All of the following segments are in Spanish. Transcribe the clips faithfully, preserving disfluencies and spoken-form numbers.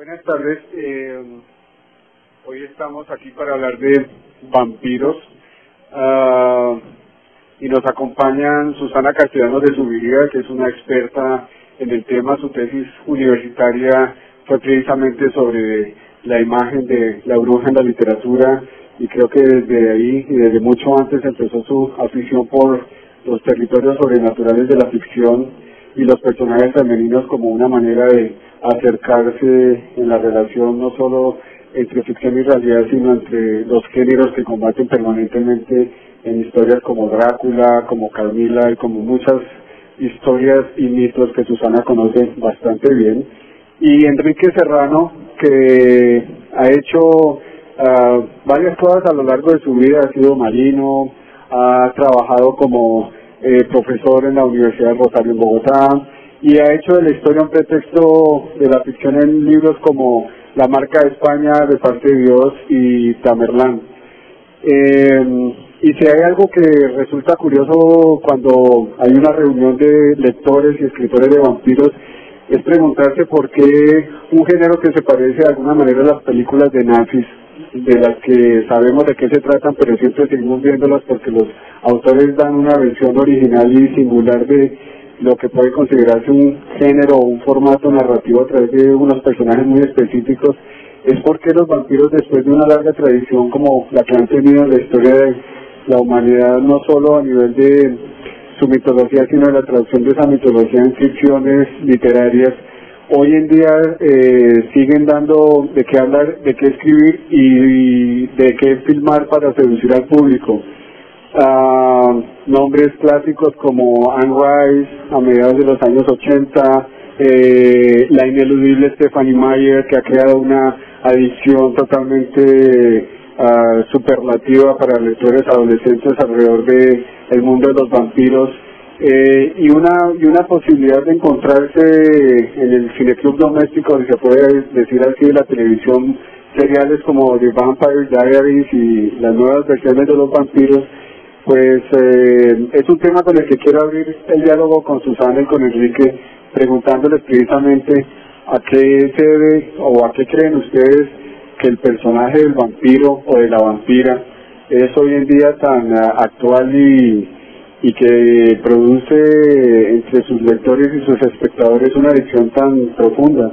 Buenas tardes. Eh, hoy estamos aquí para hablar de vampiros uh, y nos acompañan Susana Castellanos de Zubiría, que es una experta en el tema. Su tesis universitaria fue precisamente sobre la imagen de la bruja en la literatura, y creo que desde ahí y desde mucho antes empezó su afición por los territorios sobrenaturales de la ficción y los personajes femeninos como una manera de acercarse en la relación no solo entre ficción y realidad, sino entre los géneros que combaten permanentemente en historias como Drácula, como Carmila y como muchas historias y mitos que Susana conoce bastante bien. Y Enrique Serrano, que ha hecho uh, varias cosas a lo largo de su vida, ha sido marino, ha trabajado como eh, profesor en la Universidad de Rosario en Bogotá, y ha hecho de la historia un pretexto de la ficción en libros como La marca de España, de parte de Dios y Tamerlán. Eh, y si hay algo que resulta curioso cuando hay una reunión de lectores y escritores de vampiros, es preguntarse por qué un género que se parece de alguna manera a las películas de nazis, de las que sabemos de qué se tratan, pero siempre seguimos viéndolas porque los autores dan una versión original y singular de lo que puede considerarse un género o un formato narrativo a través de unos personajes muy específicos, es porque los vampiros, después de una larga tradición como la que han tenido en la historia de la humanidad, no solo a nivel de su mitología, sino de la traducción de esa mitología en ficciones literarias, hoy en día eh, siguen dando de qué hablar, de qué escribir y de qué filmar para seducir al público. Uh, nombres clásicos como Anne Rice a mediados de los años ochenta, eh, la ineludible Stephanie Meyer, que ha creado una adicción totalmente uh, superlativa para lectores adolescentes alrededor de el mundo de los vampiros, eh, y una y una posibilidad de encontrarse en el cineclub doméstico, si se puede decir así, de la televisión, seriales como The Vampire Diaries y las nuevas versiones de los vampiros. Pues eh, es un tema con el que quiero abrir el diálogo con Susana y con Enrique, preguntándoles precisamente a qué se debe o a qué creen ustedes que el personaje del vampiro o de la vampira es hoy en día tan uh, actual y, y que produce entre sus lectores y sus espectadores una adicción tan profunda.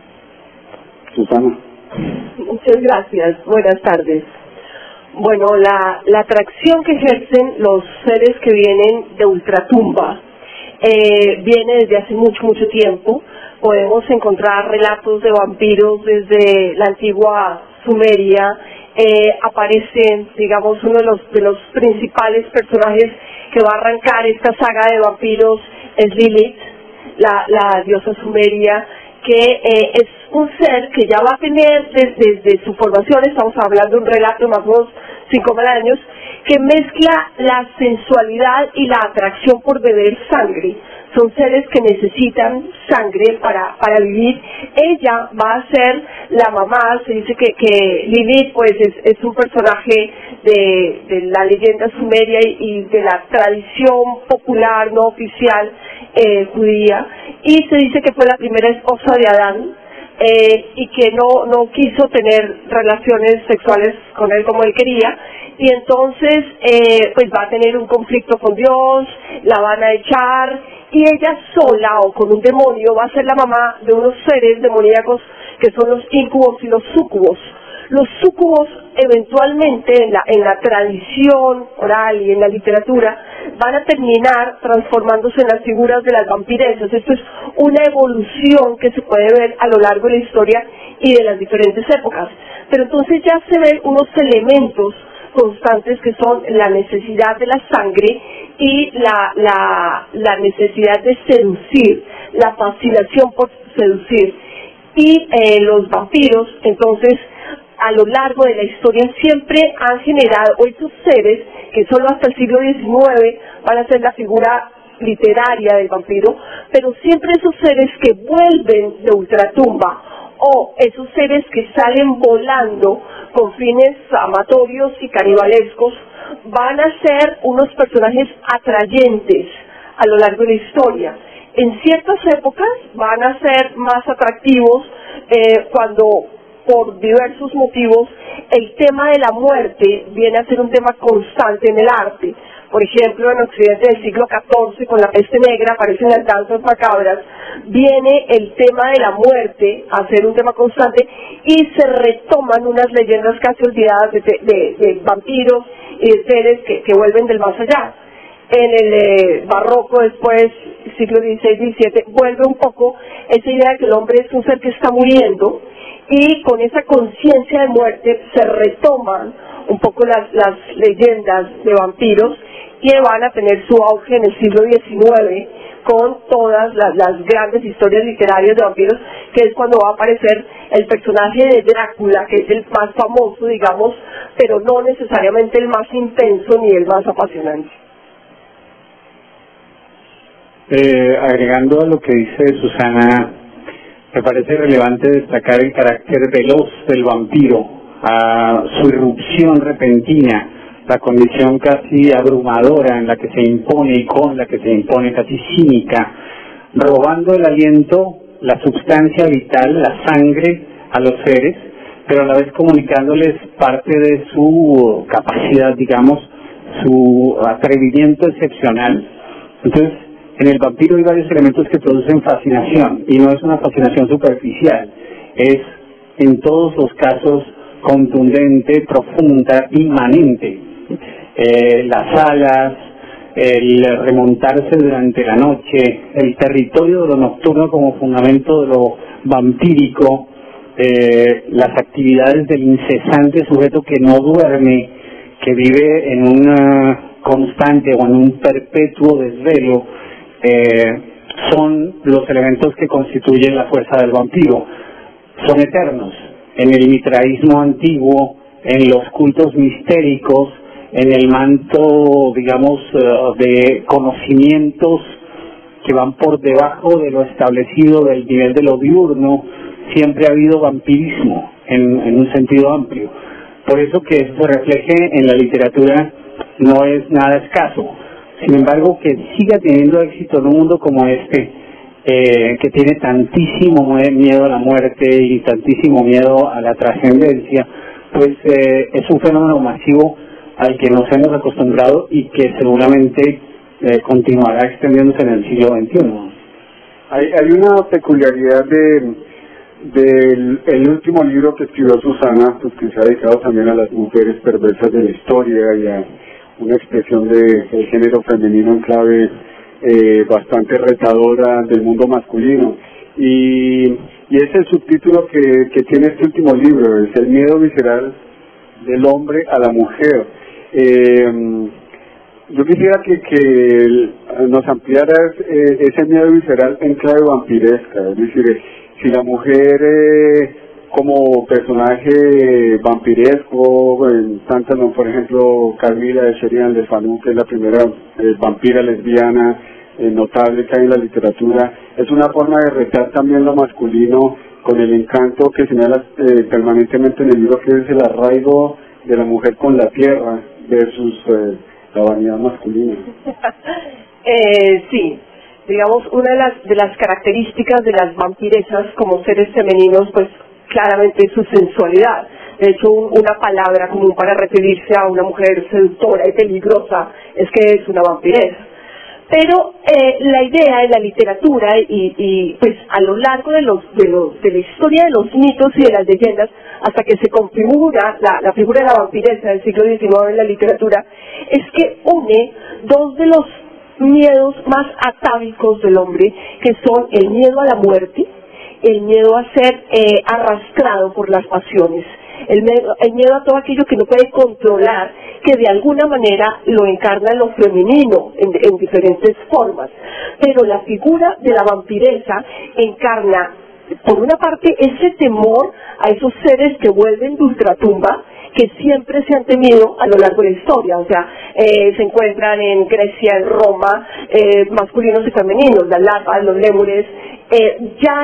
Susana. Muchas gracias. Buenas tardes. Bueno, la, la atracción que ejercen los seres que vienen de ultratumba eh, viene desde hace mucho, mucho tiempo. Podemos encontrar relatos de vampiros desde la antigua Sumeria. Eh, aparece, digamos, uno de los, de los principales personajes que va a arrancar esta saga de vampiros es Lilith, la, la diosa sumeria, que eh, es un ser que ya va a tener desde, desde su formación, estamos hablando de un relato más o menos cinco mil años, que mezcla la sensualidad y la atracción por beber sangre. Son seres que necesitan sangre para, para vivir. Ella va a ser la mamá. Se dice que, que Lilith pues es, es un personaje de, de la leyenda sumeria y, y de la tradición popular no oficial eh, judía, y se dice que fue la primera esposa de Adán, eh, y que no, no quiso tener relaciones sexuales con él como él quería, y entonces eh, pues va a tener un conflicto con Dios, la van a echar, y ella sola o con un demonio va a ser la mamá de unos seres demoníacos que son los íncubos y los súcubos. Los súcubos eventualmente en la, en la tradición oral y en la literatura van a terminar transformándose en las figuras de las vampiresas. Esto es una evolución que se puede ver a lo largo de la historia y de las diferentes épocas. Pero entonces ya se ven unos elementos constantes que son la necesidad de la sangre y la, la, la necesidad de seducir, la fascinación por seducir. Y eh, los vampiros, entonces, a lo largo de la historia siempre han generado, o esos seres que solo hasta el siglo diecinueve van a ser la figura literaria del vampiro, pero siempre esos seres que vuelven de ultratumba o esos seres que salen volando con fines amatorios y canibalescos van a ser unos personajes atrayentes a lo largo de la historia. En ciertas épocas van a ser más atractivos eh, cuando por diversos motivos el tema de la muerte viene a ser un tema constante en el arte. Por ejemplo, en Occidente del siglo catorce, con la peste negra, aparecen las danzas macabras, viene el tema de la muerte a ser un tema constante y se retoman unas leyendas casi olvidadas de, de, de vampiros y de seres que, que vuelven del más allá. En el eh, barroco, después, siglo dieciséis diecisiete, vuelve un poco esa idea de que el hombre es un ser que está muriendo, y con esa conciencia de muerte se retoman un poco las, las leyendas de vampiros, y van a tener su auge en el siglo diecinueve con todas las, las grandes historias literarias de vampiros, que es cuando va a aparecer el personaje de Drácula, que es el más famoso, digamos, pero no necesariamente el más intenso ni el más apasionante. Eh, agregando a lo que dice Susana, me parece relevante destacar el carácter veloz del vampiro, a su irrupción repentina, la condición casi abrumadora en la que se impone y con la que se impone, casi cínica, robando el aliento, la sustancia vital, la sangre a los seres, pero a la vez comunicándoles parte de su capacidad, digamos, su atrevimiento excepcional. Entonces, en el vampiro hay varios elementos que producen fascinación, y no es una fascinación superficial, es en todos los casos contundente, profunda, inmanente. Eh, las alas, el remontarse durante la noche, el territorio de lo nocturno como fundamento de lo vampírico, eh, las actividades del incesante sujeto que no duerme, que vive en una constante o en un perpetuo desvelo, eh, son los elementos que constituyen la fuerza del vampiro. Son eternos. En el mitraísmo antiguo, en los cultos mistéricos, en el manto, digamos, de conocimientos que van por debajo de lo establecido del nivel de lo diurno, siempre ha habido vampirismo en, en un sentido amplio. Por eso que eso se refleje en la literatura no es nada escaso. Sin embargo, que siga teniendo éxito en un mundo como este, eh, que tiene tantísimo miedo a la muerte y tantísimo miedo a la trascendencia, pues eh, es un fenómeno masivo al que nos hemos acostumbrado y que seguramente eh, continuará extendiéndose en el siglo veintiuno. Hay, hay una peculiaridad de del el último libro que escribió Susana, pues que se ha dedicado también a las mujeres perversas de la historia y a una expresión de el género femenino en clave eh, bastante retadora del mundo masculino, y, y es el subtítulo que, que tiene este último libro, es el miedo visceral del hombre a la mujer. Eh, yo quisiera que, que nos ampliaras eh, ese miedo visceral en clave vampiresca, es decir, si la mujer eh, como personaje vampiresco, en tantas, ¿no? Por ejemplo, Carmila de Sheridan Le Fanu, que es la primera eh, vampira lesbiana eh, notable que hay en la literatura, es una forma de retar también lo masculino con el encanto que señala eh, permanentemente en el libro, que es el arraigo de la mujer con la tierra versus eh, la vanidad masculina. eh, sí. Digamos, una de las, de las características de las vampiresas como seres femeninos, pues claramente es su sensualidad. De hecho, un, una palabra común para referirse a una mujer seductora y peligrosa es que es una vampiresa. Pero eh, la idea en la literatura y, y pues a lo largo de, los, de, los, de la historia de los mitos y de las leyendas, hasta que se configura la, la figura de la vampiresa del siglo diecinueve en la literatura, es que une dos de los miedos más atávicos del hombre, que son el miedo a la muerte, el miedo a ser eh, arrastrado por las pasiones, el miedo, el miedo a todo aquello que no puede controlar, que de alguna manera lo encarna en lo femenino, en, en diferentes formas. Pero la figura de la vampiresa encarna, por una parte, ese temor a esos seres que vuelven de ultratumba, que siempre se han temido a lo largo de la historia. O sea, eh, se encuentran en Grecia, en Roma, eh, masculinos y femeninos, las larvas, los lémures. Eh, ya eh,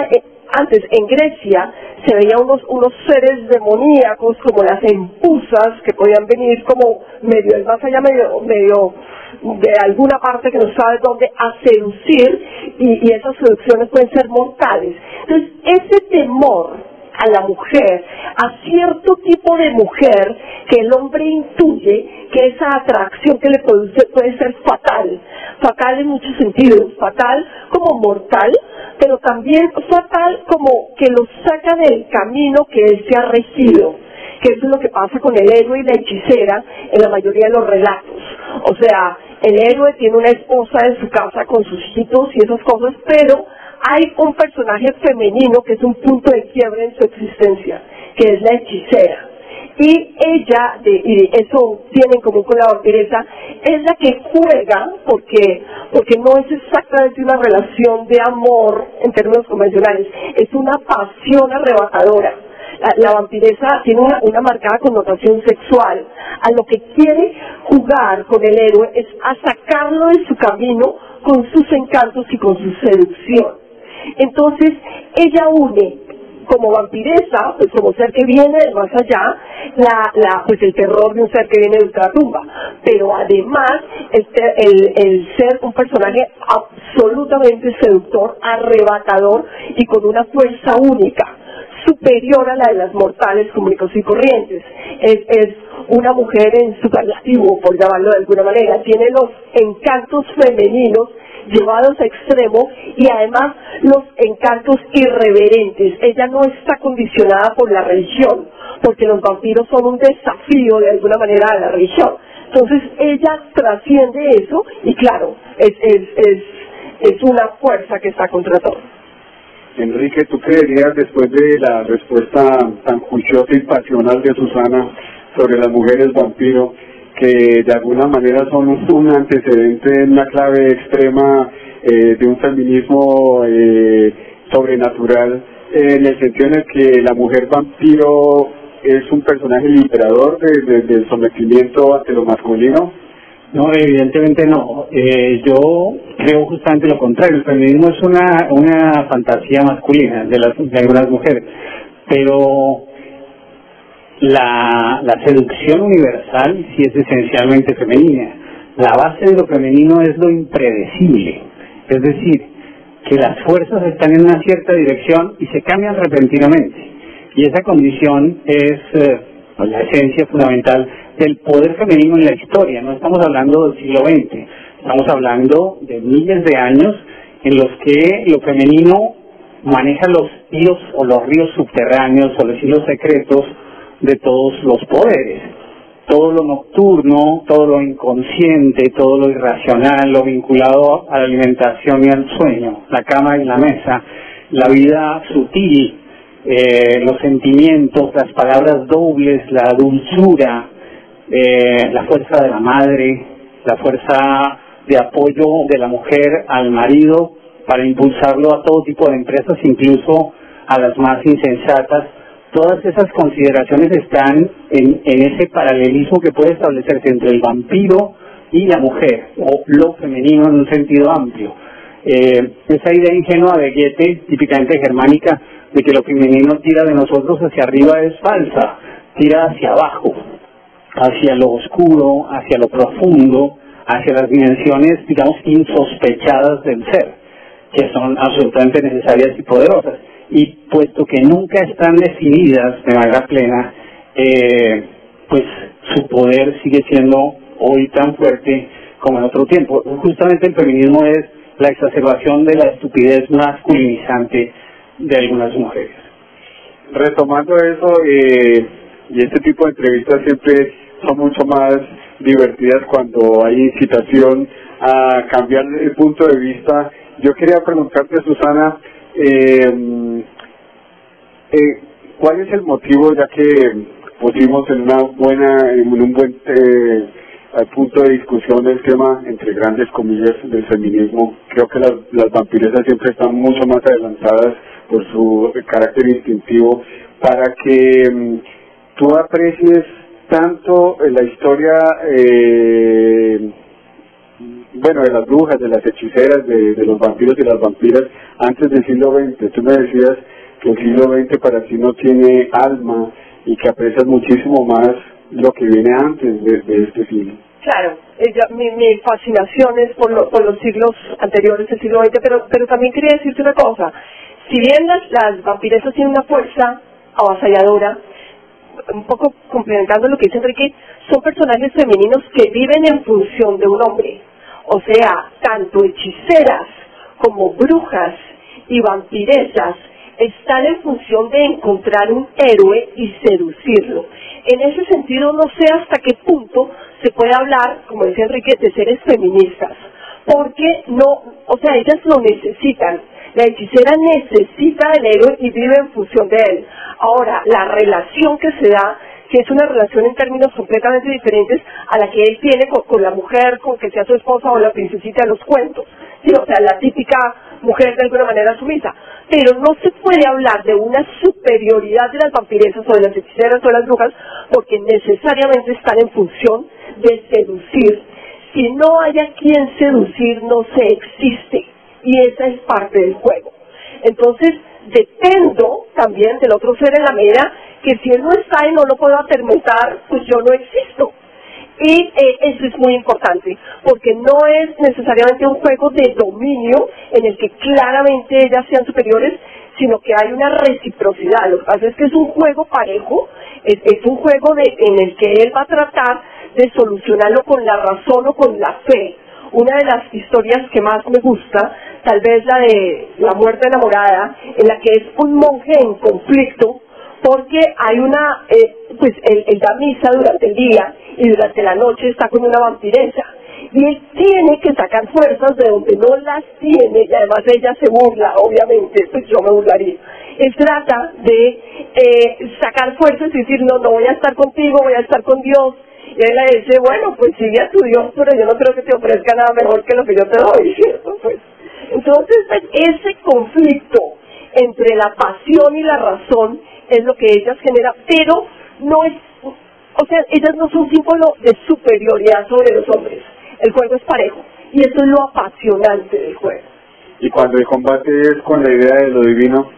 antes en Grecia se veían unos, unos seres demoníacos como las empusas que podían venir como medio del más allá, medio, medio de alguna parte que no sabes dónde, a seducir, y, y esas seducciones pueden ser mortales. Entonces, ese temor a la mujer, a cierto tipo de mujer que el hombre intuye que esa atracción que le produce puede ser fatal, fatal en muchos sentidos, fatal como mortal, pero también fatal como que lo saca del camino que él se ha regido, que eso es lo que pasa con el héroe y la hechicera en la mayoría de los relatos. O sea, el héroe tiene una esposa en su casa con sus hijitos y esas cosas, pero hay un personaje femenino que es un punto de quiebre en su existencia, que es la hechicera. Y ella, de, y eso tiene en común con la vampiresa, es la que juega, porque, porque no es exactamente una relación de amor en términos convencionales, es una pasión arrebatadora. La, la vampiresa tiene una, una marcada connotación sexual. A lo que quiere jugar con el héroe es a sacarlo de su camino con sus encantos y con su seducción. Entonces, ella une como vampiresa, pues como ser que viene del más allá, la, la, pues el terror de un ser que viene de ultratumba, pero además el, el, el ser un personaje absolutamente seductor, arrebatador y con una fuerza única, superior a la de las mortales comunes y corrientes. Es, es una mujer en superlativo, por llamarlo de alguna manera, tiene los encantos femeninos llevados a extremo y además los encantos irreverentes. Ella no está condicionada por la religión, porque los vampiros son un desafío de alguna manera a la religión. Entonces ella trasciende eso y claro, es, es, es, es una fuerza que está contra todo. Enrique, ¿tú creerías, después de la respuesta tan juiciosa y pasional de Susana sobre las mujeres vampiro, que de alguna manera son un antecedente, una clave extrema eh, de un feminismo eh, sobrenatural, eh, en el sentido en el que la mujer vampiro es un personaje liberador de, de, del sometimiento ante lo masculino? No, evidentemente no. Eh, yo creo justamente lo contrario. El feminismo es una una fantasía masculina de, las, de algunas mujeres, pero la, la seducción universal sí es esencialmente femenina. La base de lo femenino es lo impredecible, es decir, que las fuerzas están en una cierta dirección y se cambian repentinamente, y esa condición es eh, la esencia fundamental del poder femenino en la historia. No estamos hablando del siglo veinte, estamos hablando de miles de años en los que lo femenino maneja los hilos o los ríos subterráneos o los hilos secretos de todos los poderes. Todo lo nocturno, todo lo inconsciente, todo lo irracional, lo vinculado a la alimentación y al sueño, la cama y la mesa, la vida sutil, eh, los sentimientos, las palabras dobles, la dulzura, eh, la fuerza de la madre, la fuerza de apoyo de la mujer al marido para impulsarlo a todo tipo de empresas, incluso a las más insensatas. Todas esas consideraciones están en, en ese paralelismo que puede establecerse entre el vampiro y la mujer, o lo femenino en un sentido amplio. Eh, esa idea ingenua de Goethe, típicamente germánica, de que lo femenino tira de nosotros hacia arriba es falsa, tira hacia abajo, hacia lo oscuro, hacia lo profundo, hacia las dimensiones, digamos, insospechadas del ser, que son absolutamente necesarias y poderosas. Y puesto que nunca están definidas de manera plena, eh, pues su poder sigue siendo hoy tan fuerte como en otro tiempo. Justamente el feminismo es la exacerbación de la estupidez masculinizante de algunas mujeres. Retomando eso, eh, y este tipo de entrevistas siempre son mucho más divertidas cuando hay incitación a cambiar el punto de vista. Yo quería preguntarte, Susana, Eh, eh, ¿cuál es el motivo, ya que pusimos en una buena, en un buen eh, punto de discusión el tema, entre grandes comillas, del feminismo? Creo que las, las vampiresas siempre están mucho más adelantadas por su carácter instintivo, para que um, tú aprecies tanto la historia eh, bueno, de las brujas, de las hechiceras, de, de los vampiros y las vampiras antes del siglo veinte. Tú me decías que el siglo veinte para ti no tiene alma y que aprecias muchísimo más lo que viene antes de, de este siglo. Claro, ella, mi, mi fascinación es por, lo, por los siglos anteriores del siglo veinte, pero, pero también quería decirte una cosa. Si bien las, las vampiresas tienen una fuerza avasalladora, un poco complementando lo que dice Enrique, son personajes femeninos que viven en función de un hombre. O sea, tanto hechiceras como brujas y vampiresas están en función de encontrar un héroe y seducirlo. En ese sentido, no sé hasta qué punto se puede hablar, como decía Enrique, de seres feministas, porque no, o sea, ellas lo necesitan. La hechicera necesita del héroe y vive en función de él. Ahora, la relación que se da, que es una relación en términos completamente diferentes a la que él tiene con, con la mujer, con que sea su esposa o la princesita de los cuentos, ¿sí? O sea, la típica mujer de alguna manera sumisa. Pero no se puede hablar de una superioridad de las vampiresas o de las hechiceras o de las brujas, porque necesariamente están en función de seducir. Si no hay a quien seducir, no se existe. Y esa es parte del juego. Entonces, dependo también del otro ser en la medida que si él no está y no lo puedo atormentar, pues yo no existo. Y eh, eso es muy importante, porque no es necesariamente un juego de dominio en el que claramente ellas sean superiores, sino que hay una reciprocidad. Lo que pasa es que es un juego parejo, es, es un juego de, en el que él va a tratar de solucionarlo con la razón o con la fe. Una de las historias que más me gusta, tal vez la de La muerte enamorada, en la que es un monje en conflicto, porque hay una, eh, pues él, él da misa durante el día y durante la noche está con una vampiresa. Y él tiene que sacar fuerzas de donde no las tiene, y además ella se burla, obviamente, pues yo me burlaría. Él trata de eh, sacar fuerzas y decir, no, no voy a estar contigo, voy a estar con Dios. Y él le dice, bueno, pues sigue a tu Dios, pero yo no creo que te ofrezca nada mejor que lo que yo te doy, ¿cierto? Pues, entonces, pues, ese conflicto entre la pasión y la razón es lo que ellas generan, pero no es, o sea, ellas no son símbolo de superioridad sobre los hombres. El juego es parejo, y eso es lo apasionante del juego. Y cuando el combate es con la idea de lo divino,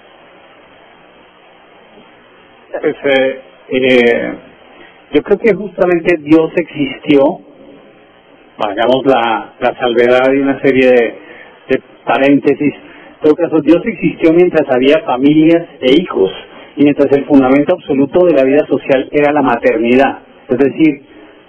pues eh, eh, yo creo que justamente Dios existió, hagamos la, la salvedad de una serie de, de paréntesis. En todo caso, Dios existió mientras había familias e hijos, y mientras el fundamento absoluto de la vida social era la maternidad, es decir,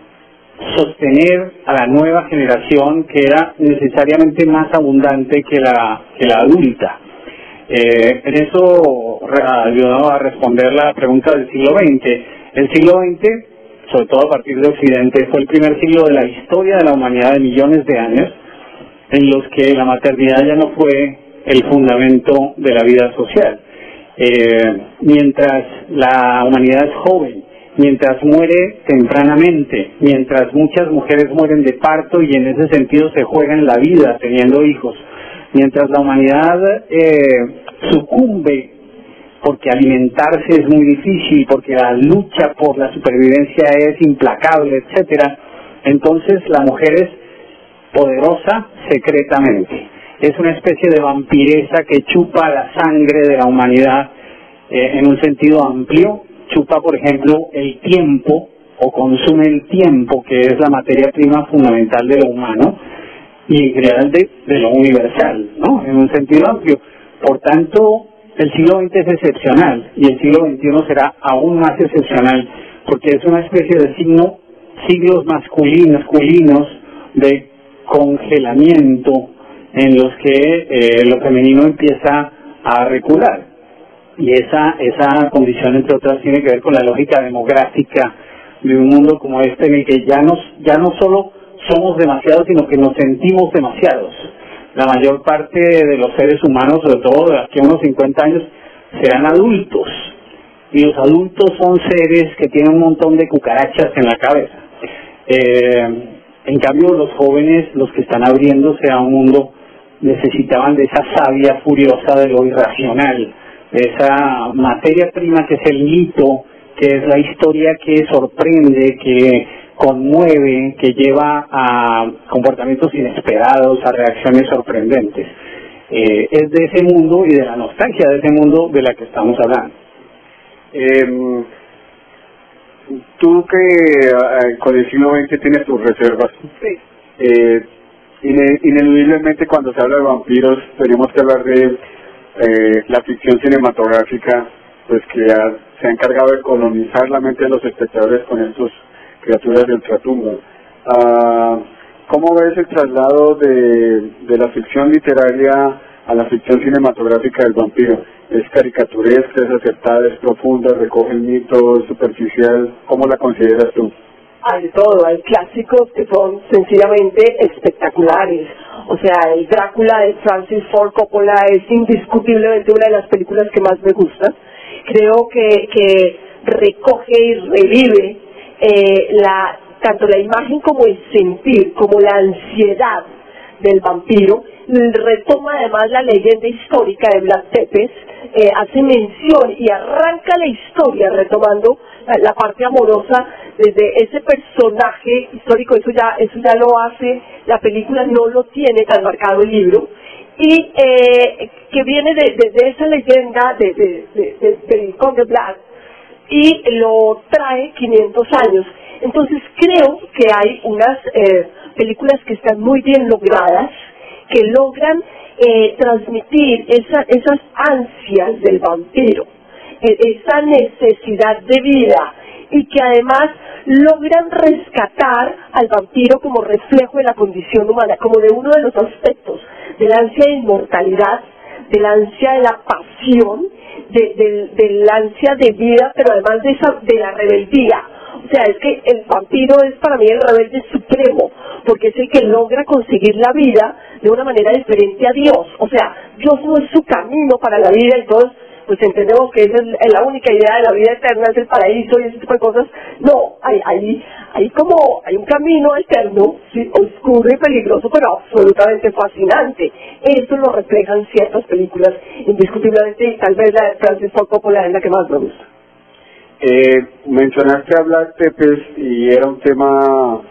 sostener a la nueva generación que era necesariamente más abundante que la, que la adulta. Eh, en eso ayudó a responder la pregunta del siglo veinte. El siglo veinte, sobre todo a partir de Occidente, fue el primer siglo de la historia de la humanidad de millones de años, en los que la maternidad ya no fue el fundamento de la vida social. Eh, mientras la humanidad es joven, mientras muere tempranamente, mientras muchas mujeres mueren de parto y en ese sentido se juegan la vida teniendo hijos, mientras la humanidad eh, sucumbe porque alimentarse es muy difícil, porque la lucha por la supervivencia es implacable, etcétera, entonces la mujer es poderosa secretamente. Es una especie de vampiresa que chupa la sangre de la humanidad eh, en un sentido amplio. Chupa, por ejemplo, el tiempo, o consume el tiempo, que es la materia prima fundamental de lo humano, y en general de, de lo universal, ¿no? En un sentido amplio. Por tanto, el siglo veinte es excepcional, y el siglo veintiuno será aún más excepcional, porque es una especie de signo, siglos masculinos, masculinos de congelamiento, en los que eh, lo femenino empieza a recular. Y esa esa condición, entre otras, tiene que ver con la lógica demográfica de un mundo como este, en el que ya, nos, ya no solo somos demasiados, sino que nos sentimos demasiados. La mayor parte de los seres humanos, sobre todo de aquí a unos cincuenta años, serán adultos. Y los adultos son seres que tienen un montón de cucarachas en la cabeza. Eh, en cambio, los jóvenes, los que están abriéndose a un mundo, necesitaban de esa savia furiosa de lo irracional, de esa materia prima que es el mito, que es la historia que sorprende, que conmueve, que lleva a comportamientos inesperados, a reacciones sorprendentes. Eh, es de ese mundo y de la nostalgia de ese mundo de la que estamos hablando. Eh, tú que eh, con el siglo veinte tienes tus reservas, Sí. eh, ine- ineludiblemente cuando se habla de vampiros tenemos que hablar de eh, la ficción cinematográfica, pues que ha, se ha encargado de colonizar la mente de los espectadores con estas criaturas de ultratumba. Ah, ¿Cómo ves el traslado de, de la ficción literaria a la ficción cinematográfica del vampiro? ¿Es caricaturesca, es acertada, es profunda, recoge el mito, es superficial? ¿Cómo la consideras tú? Hay de todo, hay clásicos que son sencillamente espectaculares. O sea, el Drácula de Francis Ford Coppola es indiscutiblemente una de las películas que más me gustan. Creo que, que recoge y revive eh, la, tanto la imagen como el sentir, como la ansiedad del vampiro. Retoma además la leyenda histórica de Vlad Tepes, eh, hace mención y arranca la historia retomando la, la parte amorosa desde ese personaje histórico. Eso ya eso ya lo hace la película, no lo tiene tan marcado el libro, y eh, que viene de, de, de esa leyenda de, de, de, de, del Conde Vlad y lo trae quinientos años. Entonces creo que hay unas eh, películas que están muy bien logradas, que logran eh, transmitir esa, esas ansias del vampiro, eh, esa necesidad de vida, y que además logran rescatar al vampiro como reflejo de la condición humana, como de uno de los aspectos, de la ansia de inmortalidad, de la ansia de la pasión, de, de, de la ansia de vida, pero además de, esa, de la rebeldía. O sea, es que el vampiro es para mí el rebelde supremo, porque es el que logra conseguir la vida de una manera diferente a Dios. O sea, Dios no es su camino para la vida, y todos pues entendemos que esa es la única idea de la vida eterna, es el paraíso y ese tipo de cosas. No, hay, hay, hay como, hay un camino eterno, ¿sí?, oscuro y peligroso, pero absolutamente fascinante. Eso lo reflejan ciertas películas, indiscutiblemente, y tal vez la de Francis Ford Coppola es la que más me gusta. Eh, mencionaste a Vlad Tepes y era un tema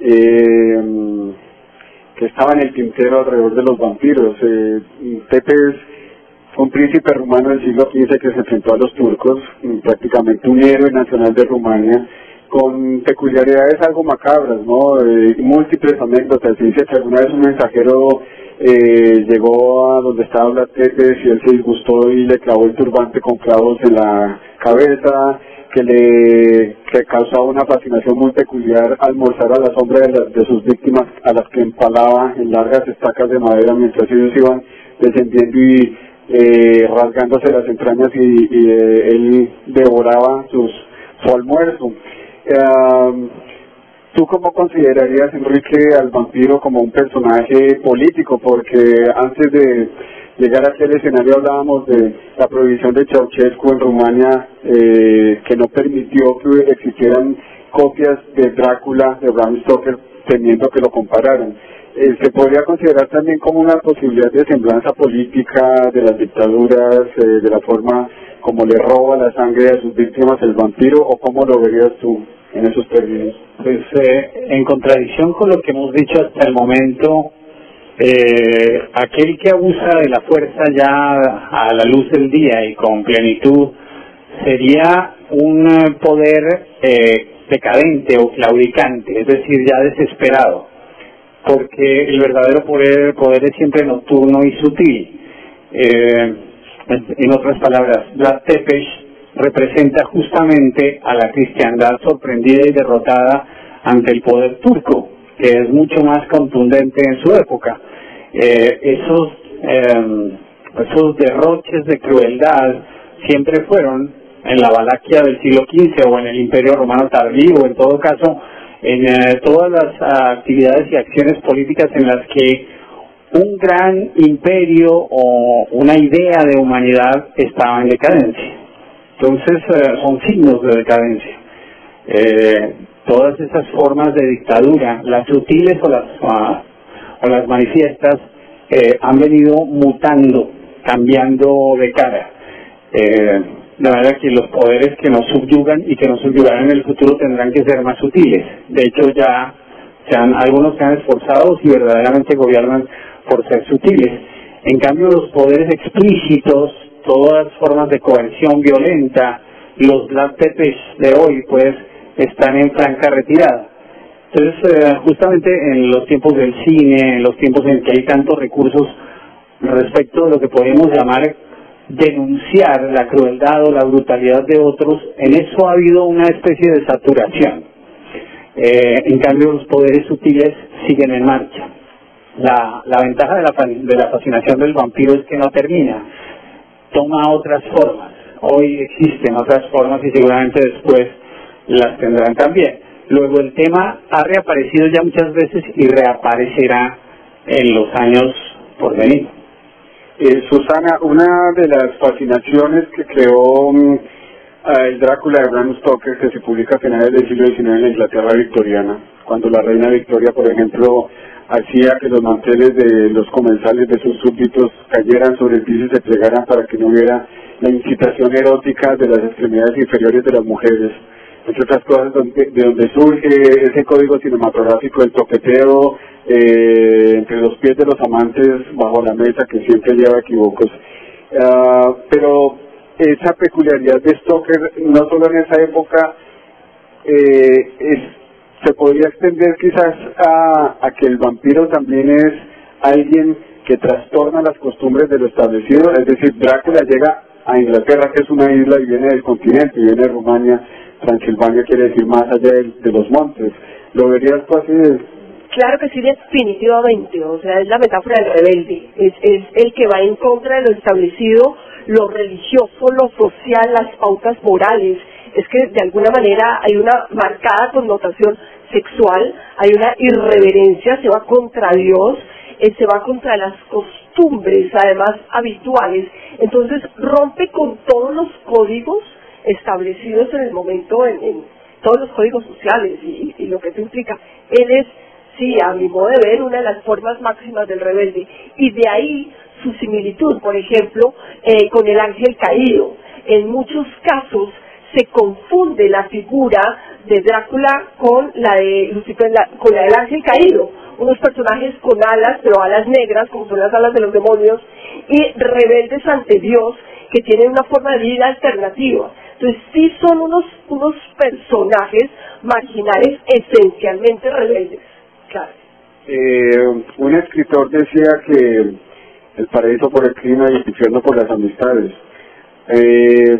eh, que estaba en el tintero alrededor de los vampiros. Eh, Tepes fue un príncipe rumano del siglo quince que se enfrentó a los turcos, prácticamente un héroe nacional de Rumania, con peculiaridades algo macabras, ¿no? Eh, múltiples anécdotas. Dice que alguna vez un mensajero eh, llegó a donde estaba Vlad Tepes y él se disgustó y le clavó el turbante con clavos en la cabeza, que le que causaba una fascinación muy peculiar almorzar a la sombra de, la, de sus víctimas, a las que empalaba en largas estacas de madera mientras ellos iban descendiendo y eh, rasgándose las entrañas, y, y eh, él devoraba sus, su almuerzo. Eh, ¿Tú cómo considerarías, Enrique, al vampiro como un personaje político? Porque antes de llegar a aquel escenario hablábamos de la prohibición de Ceausescu en Rumania, eh, que no permitió que existieran copias de Drácula de Bram Stoker, temiendo que lo compararan. Eh, ¿Se podría considerar también como una posibilidad de semblanza política de las dictaduras, eh, de la forma como le roba la sangre a sus víctimas el vampiro, o cómo lo verías tú en esos términos? Pues eh, en contradicción con lo que hemos dicho hasta el momento, eh, aquel que abusa de la fuerza ya a la luz del día y con plenitud sería un poder eh, decadente o claudicante, es decir, ya desesperado, porque el verdadero poder, poder es siempre nocturno y sutil. Eh, en otras palabras, Vlad Tepes representa justamente a la cristiandad sorprendida y derrotada ante el poder turco, que es mucho más contundente en su época. Eh, esos, eh, esos derroches de crueldad siempre fueron en la Valaquia del siglo quince o en el Imperio Romano tardío, en todo caso, en eh, todas las uh, actividades y acciones políticas en las que un gran imperio o una idea de humanidad estaba en decadencia. Entonces eh, son signos de decadencia. Eh, todas esas formas de dictadura, las sutiles o las, uh, o las manifiestas, eh, han venido mutando, cambiando de cara. Eh, de manera que los poderes que nos subyugan y que nos subyugarán en el futuro tendrán que ser más sutiles. De hecho, ya se han, algunos se han esforzado y verdaderamente gobiernan por ser sutiles. En cambio, los poderes explícitos, todas formas de coerción violenta, los black pepes de hoy, pues, están en franca retirada. Entonces, eh, justamente en los tiempos del cine, en los tiempos en que hay tantos recursos respecto de lo que podemos llamar denunciar la crueldad o la brutalidad de otros, en eso ha habido una especie de saturación. Eh, en cambio, los poderes sutiles siguen en marcha. La, la ventaja de la, de la fascinación del vampiro es que no termina, toma otras formas. Hoy existen otras formas y seguramente después las tendrán también. Luego el tema ha reaparecido ya muchas veces y reaparecerá en los años por venir. Eh, Susana, una de las fascinaciones que creó um, el Drácula de Bram Stoker, que se publica a finales del siglo diecinueve en la Inglaterra victoriana, cuando la reina Victoria, por ejemplo, hacía que los manteles de los comensales de sus súbditos cayeran sobre el piso y se plegaran para que no hubiera la incitación erótica de las extremidades inferiores de las mujeres. Entre otras cosas, donde, de donde surge ese código cinematográfico del toqueteo eh, entre los pies de los amantes bajo la mesa, que siempre lleva equívocos. Uh, pero esa peculiaridad de Stoker, no solo en esa época, eh, es, se podría extender quizás a, a que el vampiro también es alguien que trastorna las costumbres de lo establecido. Es decir, Drácula llega a Inglaterra, que es una isla, y viene del continente, y viene de Rumania. Transilvania quiere decir más allá de, de los montes. ¿Lo verías tú así? De... Claro que sí, definitivamente. O sea, es la metáfora del rebelde. Es, es el que va en contra de lo establecido, lo religioso, lo social, las pautas morales. Es que de alguna manera hay una marcada connotación sexual, hay una irreverencia, se va contra Dios, eh, se va contra las costumbres, además habituales. Entonces rompe con todos los códigos establecidos en el momento, en, en todos los códigos sociales y, y lo que eso implica. Él es, sí, a mi modo de ver, una de las formas máximas del rebelde, y de ahí su similitud, por ejemplo, eh, con el ángel caído. En muchos casos se confunde la figura de Drácula con la de Lucifer, la, con la del ángel caído, unos personajes con alas, pero alas negras, como son las alas de los demonios, y rebeldes ante Dios, que tienen una forma de vida alternativa. Entonces sí son unos, unos personajes marginales esencialmente rebeldes, claro. Eh, un escritor decía que el paraíso por el clima y el infierno por las amistades. Eh,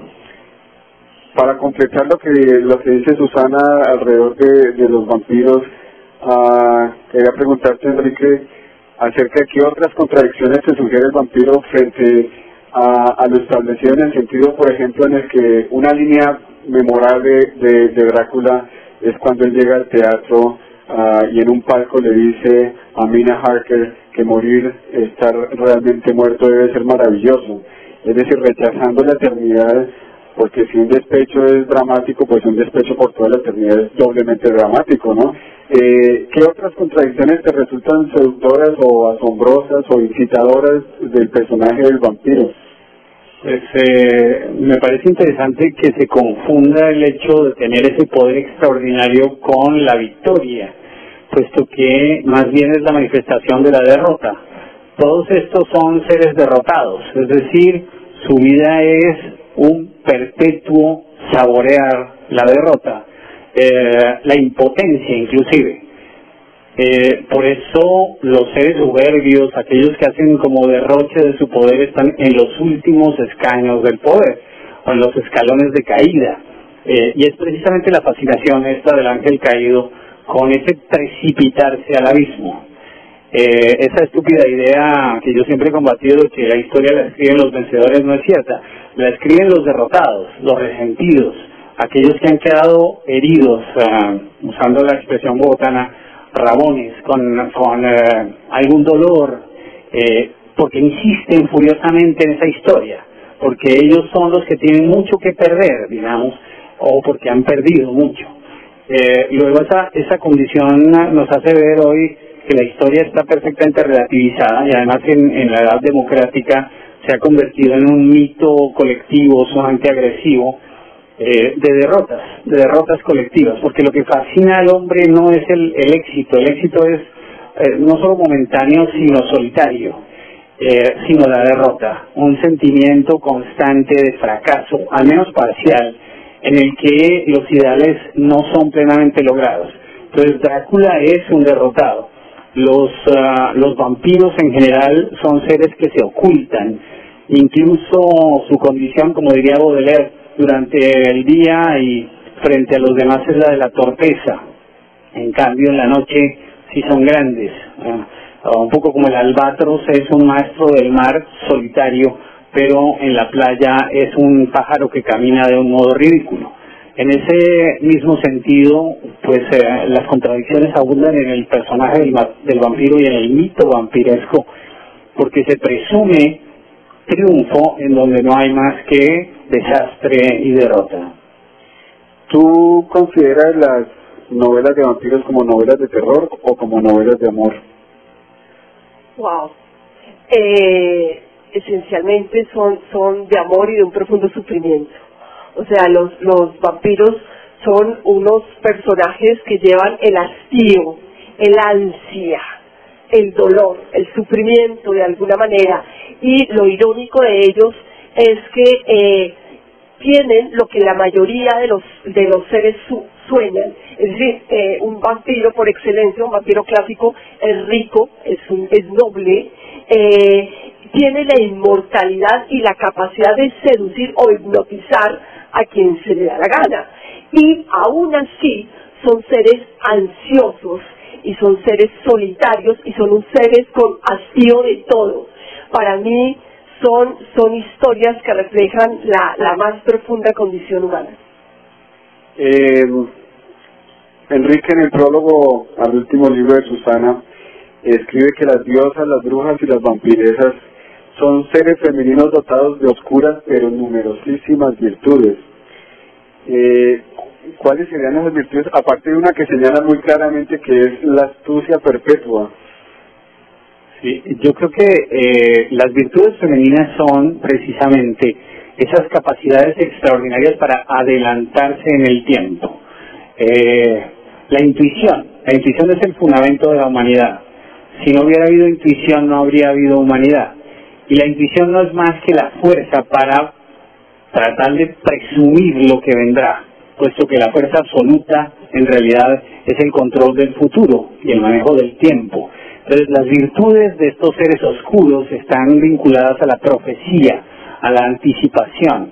para completar lo que lo que dice Susana alrededor de, de los vampiros, uh, quería preguntarte, Enrique, acerca de qué otras contradicciones te sugiere el vampiro frente a, a lo establecido, en el sentido, por ejemplo, en el que una línea memorable de, de Drácula es cuando él llega al teatro uh, y en un palco le dice a Mina Harker que morir, estar realmente muerto debe ser maravilloso. Es decir, rechazando la eternidad, porque si un despecho es dramático, pues un despecho por toda la eternidad es doblemente dramático, ¿no? Eh, ¿Qué otras contradicciones te resultan seductoras o asombrosas o incitadoras del personaje del vampiro? Pues eh, me parece interesante que se confunda el hecho de tener ese poder extraordinario con la victoria, puesto que más bien es la manifestación de la derrota. Todos estos son seres derrotados, es decir, su vida es un perpetuo saborear la derrota, eh, la impotencia inclusive. Eh, por eso los seres soberbios, aquellos que hacen como derroche de su poder, están en los últimos escaños del poder, o en los escalones de caída. Eh, y es precisamente la fascinación esta del ángel caído con ese precipitarse al abismo. Eh, esa estúpida idea que yo siempre he combatido de que la historia la escriben los vencedores no es cierta, la escriben los derrotados, los resentidos, aquellos que han quedado heridos, uh, usando la expresión bogotana, rabones, con, con uh, algún dolor, eh, porque insisten furiosamente en esa historia, porque ellos son los que tienen mucho que perder, digamos, o porque han perdido mucho. Eh, luego esa, esa condición nos hace ver hoy que la historia está perfectamente relativizada, y además en, en la edad democrática se ha convertido en un mito colectivo sumamente agresivo eh, de derrotas, de derrotas colectivas, porque lo que fascina al hombre no es el, el éxito, el éxito es eh, no solo momentáneo, sino solitario, eh, sino la derrota, un sentimiento constante de fracaso, al menos parcial, en el que los ideales no son plenamente logrados. Entonces Drácula es un derrotado. Los, uh, los vampiros en general son seres que se ocultan, incluso su condición, como diría Baudelaire, durante el día y frente a los demás es la de la torpeza. En cambio, en la noche sí son grandes. Uh, un poco como el albatros es un maestro del mar solitario, pero en la playa es un pájaro que camina de un modo ridículo. En ese mismo sentido, pues eh, las contradicciones abundan en el personaje del, del vampiro y en el mito vampiresco, porque se presume triunfo en donde no hay más que desastre y derrota. ¿Tú consideras las novelas de vampiros como novelas de terror o como novelas de amor? Wow. Eh, esencialmente son, son de amor y de un profundo sufrimiento. O sea, los, los vampiros son unos personajes que llevan el hastío, el ansia, el dolor, el sufrimiento de alguna manera. Y lo irónico de ellos es que eh, tienen lo que la mayoría de los, de los seres su, sueñan. Es decir, eh, un vampiro por excelencia, un vampiro clásico, es rico, es, un, es noble, eh, tiene la inmortalidad y la capacidad de seducir o hipnotizar a quien se le da la gana. Y aún así son seres ansiosos y son seres solitarios y son un seres con hastío de todo. Para mí son, son historias que reflejan la, la más profunda condición humana. Eh, Enrique, en el prólogo al último libro de Susana, escribe que las diosas, las brujas y las vampiresas son seres femeninos dotados de oscuras pero numerosísimas virtudes. Eh, ¿Cuáles serían esas virtudes? Aparte de una que señala muy claramente que es la astucia perpetua. Sí, yo creo que eh, las virtudes femeninas son precisamente esas capacidades extraordinarias para adelantarse en el tiempo. Eh, la intuición, la intuición es el fundamento de la humanidad. Si no hubiera habido intuición, no habría habido humanidad. Y la intuición no es más que la fuerza para tratar de presumir lo que vendrá, puesto que la fuerza absoluta en realidad es el control del futuro y el manejo del tiempo. Entonces las virtudes de estos seres oscuros están vinculadas a la profecía, a la anticipación,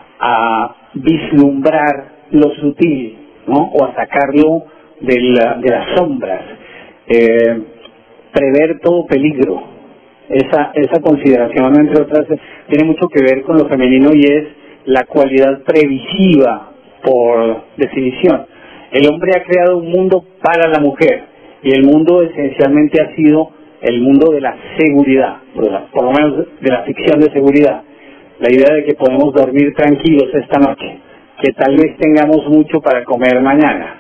a vislumbrar lo sutil, ¿no? O a sacarlo de, la, de las sombras, eh, prever todo peligro. Esa, esa consideración, entre otras, tiene mucho que ver con lo femenino y es la cualidad previsiva por definición. El hombre ha creado un mundo para la mujer y el mundo esencialmente ha sido el mundo de la seguridad, por, la, por lo menos de la ficción de seguridad. La idea de que podemos dormir tranquilos esta noche, que tal vez tengamos mucho para comer mañana.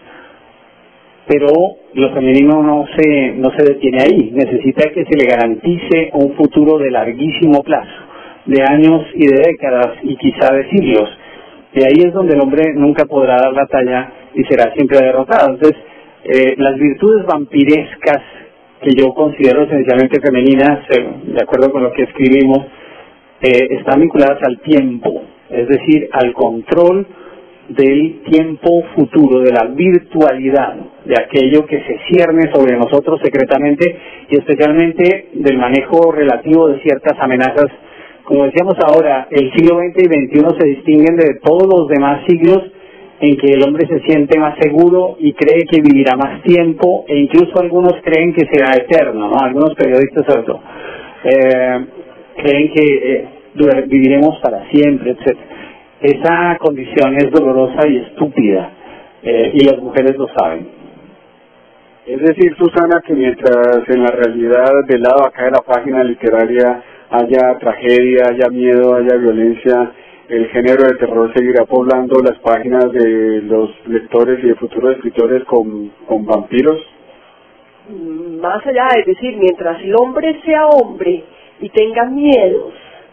Pero lo femenino no se, no se detiene ahí, necesita que se le garantice un futuro de larguísimo plazo, de años y de décadas y quizá de siglos. Y ahí es donde el hombre nunca podrá dar la talla y será siempre derrotado. Entonces, eh, las virtudes vampirescas que yo considero esencialmente femeninas, eh, de acuerdo con lo que escribimos, eh, están vinculadas al tiempo, es decir, al control del tiempo futuro, de la virtualidad, de aquello que se cierne sobre nosotros secretamente y especialmente del manejo relativo de ciertas amenazas. Como decíamos ahora, el siglo veinte y veintiuno se distinguen de todos los demás siglos en que el hombre se siente más seguro y cree que vivirá más tiempo e incluso algunos creen que será eterno, ¿no? Algunos periodistas sobre todo eh, creen que eh, viviremos para siempre, etcétera. Esa condición es dolorosa y estúpida, eh, y las mujeres lo saben. Es decir, Susana, que mientras en la realidad del lado acá de la página literaria haya tragedia, haya miedo, haya violencia, el género de terror seguirá poblando las páginas de los lectores y de futuros escritores con, con vampiros. Más allá de decir, mientras el hombre sea hombre y tenga miedos,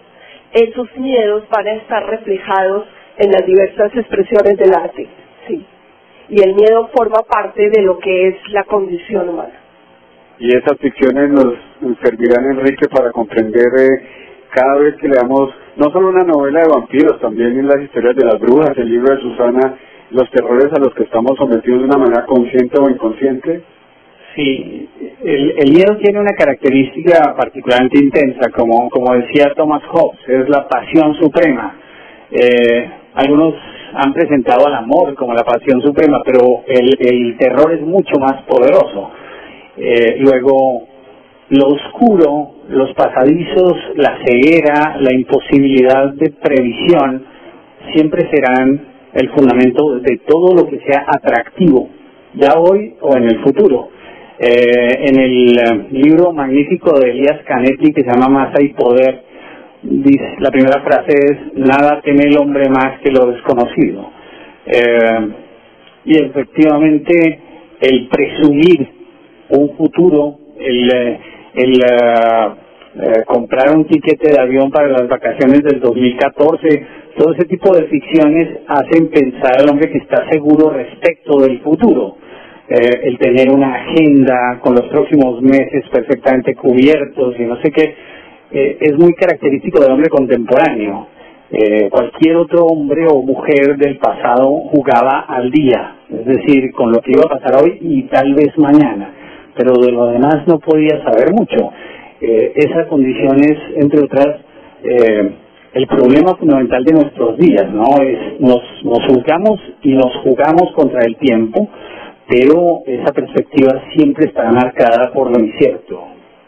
esos miedos van a estar reflejados en las diversas expresiones del arte, sí. Y el miedo forma parte de lo que es la condición humana. Y esas ficciones nos, nos servirán, Enrique, para comprender eh, cada vez que leamos no solo una novela de vampiros, también en las historias de las brujas, el libro de Susana, los terrores a los que estamos sometidos de una manera consciente o inconsciente. Sí, el, el miedo tiene una característica particularmente intensa, como, como decía Thomas Hobbes, es la pasión suprema. Eh, algunos han presentado al amor como la pasión suprema, pero el, el terror es mucho más poderoso. Eh, luego, lo oscuro, los pasadizos, la ceguera, la imposibilidad de previsión, siempre serán el fundamento de todo lo que sea atractivo, ya hoy o en el futuro. Eh, en el uh, libro magnífico de Elías Canetti, que se llama Masa y Poder, dice, la primera frase es: nada teme el hombre más que lo desconocido. Eh, y efectivamente, el presumir un futuro, el, el uh, uh, comprar un tiquete de avión para las vacaciones del dos mil catorce, todo ese tipo de ficciones hacen pensar al hombre que está seguro respecto del futuro. Eh, el tener una agenda con los próximos meses perfectamente cubiertos y no sé qué, eh, es muy característico del hombre contemporáneo. Eh, cualquier otro hombre o mujer del pasado jugaba al día, es decir, con lo que iba a pasar hoy y tal vez mañana, pero de lo demás no podía saber mucho. Eh, esa condición es, entre otras, eh, el problema fundamental de nuestros días, ¿no? Es nos, nos juzgamos y nos jugamos contra el tiempo, pero esa perspectiva siempre estará marcada por lo incierto.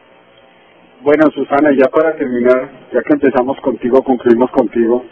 Bueno, Susana, ya para terminar, ya que empezamos contigo, concluimos contigo,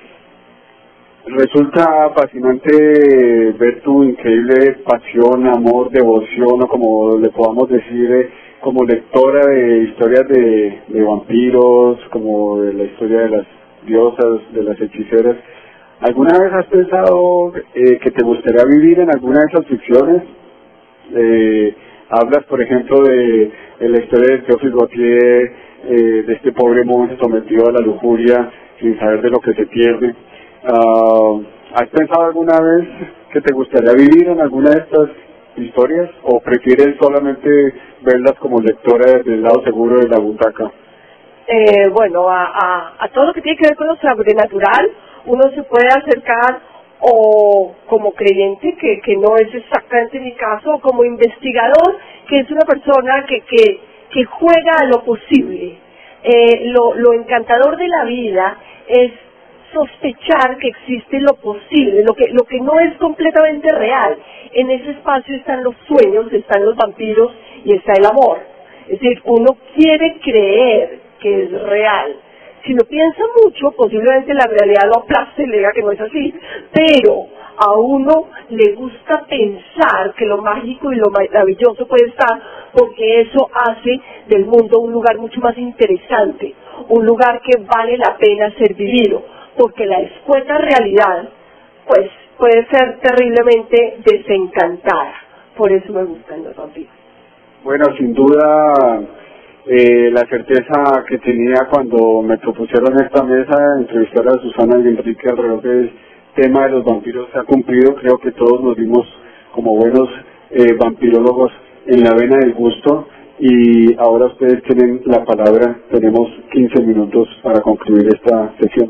resulta fascinante ver tu increíble pasión, amor, devoción, o como le podamos decir, eh, como lectora de historias de, de vampiros, como de la historia de las diosas, de las hechiceras. ¿Alguna vez has pensado eh, que te gustaría vivir en alguna de esas ficciones? Eh, hablas, por ejemplo, de, de la historia de Théophile Gautier, eh, de este pobre monje sometido a la lujuria sin saber de lo que se pierde. Uh, ¿Has pensado alguna vez que te gustaría vivir en alguna de estas historias o prefieres solamente verlas como lectora del lado seguro de la butaca? Eh, bueno, a, a, a todo lo que tiene que ver con lo sobrenatural, uno se puede acercar o como creyente, que, que no es exactamente mi caso, o como investigador, que es una persona que, que, que juega a lo posible. Eh, lo, lo encantador de la vida es sospechar que existe lo posible, lo que, lo que no es completamente real. En ese espacio están los sueños, están los vampiros y está el amor. Es decir, uno quiere creer que es real. Si lo piensa mucho, posiblemente la realidad lo aplaste y le diga que no es así, pero a uno le gusta pensar que lo mágico y lo maravilloso puede estar, porque eso hace del mundo un lugar mucho más interesante, un lugar que vale la pena ser vivido, porque la escueta realidad, pues, puede ser terriblemente desencantada. Por eso me gustan los vampiros. Bueno, sin duda, eh, la certeza que tenía cuando me propusieron esta mesa, entrevistar a Susana y Enrique alrededor del tema de los vampiros se ha cumplido. Creo que todos nos vimos como buenos eh, vampirólogos en la vena del gusto, y ahora ustedes tienen la palabra. Tenemos quince minutos para concluir esta sesión.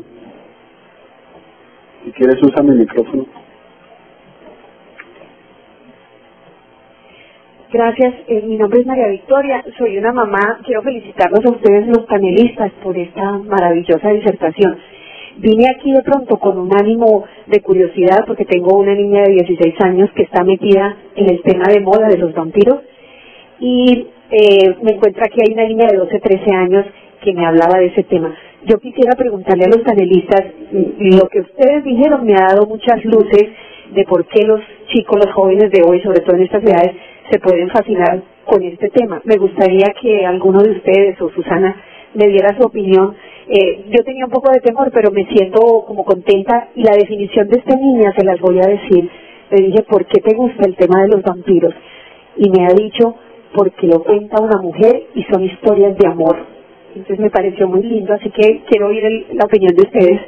Si quieres, usa mi micrófono. Gracias, eh, mi nombre es María Victoria, soy una mamá. Quiero felicitarlos a ustedes, los panelistas, por esta maravillosa disertación. Vine aquí de pronto con un ánimo de curiosidad porque tengo una niña de dieciséis años que está metida en el tema de moda de los vampiros, y eh, me encuentro aquí, hay una niña de doce, trece años que me hablaba de ese tema. Yo quisiera preguntarle a los panelistas, lo que ustedes dijeron me ha dado muchas luces de por qué los chicos, los jóvenes de hoy, sobre todo en estas edades, se pueden fascinar con este tema. Me gustaría que alguno de ustedes o Susana me diera su opinión. Eh, yo tenía un poco de temor, pero me siento como contenta, y la definición de esta niña se las voy a decir. Le dije, ¿por qué te gusta el tema de los vampiros? Y me ha dicho, porque lo cuenta una mujer y son historias de amor. Entonces me pareció muy lindo, así que quiero oír el, la opinión de ustedes.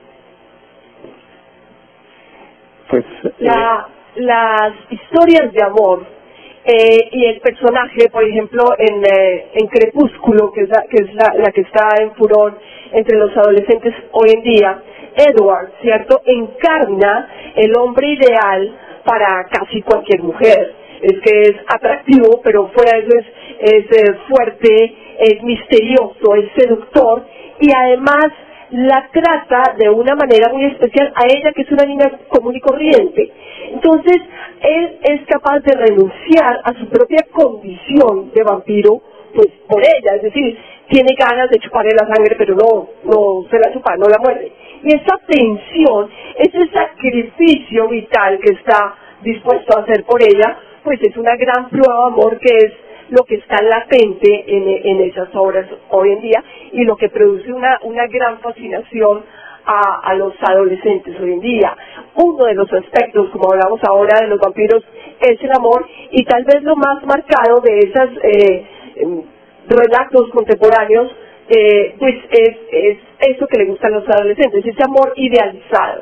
Pues la, las historias de amor eh, y el personaje, por ejemplo, en, eh, en Crepúsculo, que es, la, que es la, la que está en furor entre los adolescentes hoy en día, Edward, ¿cierto?, encarna el hombre ideal para casi cualquier mujer. Es que es atractivo, pero fuera de eso es, es eh, fuerte, es misterioso, es seductor, y además la trata de una manera muy especial a ella, que es una niña común y corriente. Entonces, él es capaz de renunciar a su propia condición de vampiro, pues por ella, es decir, tiene ganas de chuparle la sangre, pero no, no se la chupa, no la muerde. Y esa tensión, ese sacrificio vital que está dispuesto a hacer por ella, pues es una gran prueba de amor, que es lo que está latente en, en esas obras hoy en día, y lo que produce una, una gran fascinación a, a los adolescentes hoy en día. Uno de los aspectos, como hablamos ahora, de los vampiros es el amor, y tal vez lo más marcado de esos eh, relatos contemporáneos, eh, pues es, es eso que le gustan a los adolescentes, ese amor idealizado.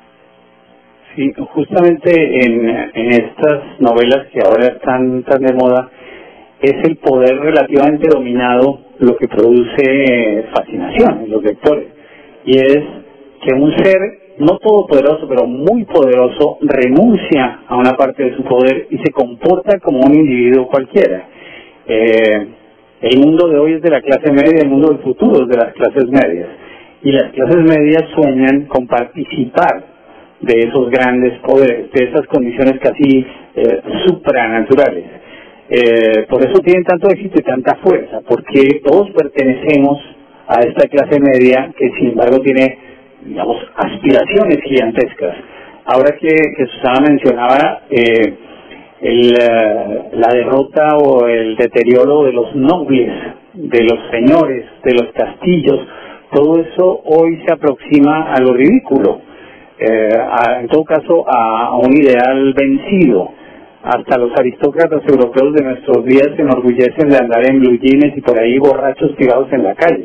Sí, justamente en, en estas novelas que ahora están tan de moda, es el poder relativamente dominado lo que produce fascinación en los lectores. Y es que un ser no todopoderoso, pero muy poderoso, renuncia a una parte de su poder y se comporta como un individuo cualquiera. Eh, el mundo de hoy es de la clase media, el mundo del futuro es de las clases medias. Y las clases medias sueñan con participar de esos grandes poderes, de esas condiciones casi eh, supranaturales. Eh, por eso tienen tanto éxito y tanta fuerza, porque todos pertenecemos a esta clase media que sin embargo tiene, digamos, aspiraciones gigantescas. Ahora que, que Susana mencionaba eh, el, uh, la derrota o el deterioro de los nobles, de los señores, de los castillos, todo eso hoy se aproxima a lo ridículo, eh, a, en todo caso a, a un ideal vencido. Hasta los aristócratas europeos de nuestros días se enorgullecen de andar en blue jeans y por ahí borrachos tirados en la calle.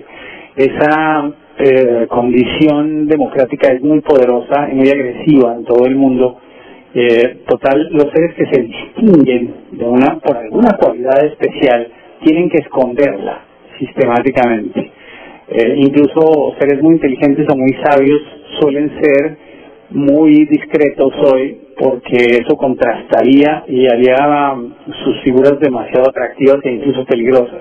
Esa eh, condición democrática es muy poderosa y muy agresiva en todo el mundo. Eh, total, los seres que se distinguen de una por alguna cualidad especial tienen que esconderla sistemáticamente. Eh, incluso seres muy inteligentes o muy sabios suelen ser muy discretos hoy, porque eso contrastaría y haría sus figuras demasiado atractivas e incluso peligrosas.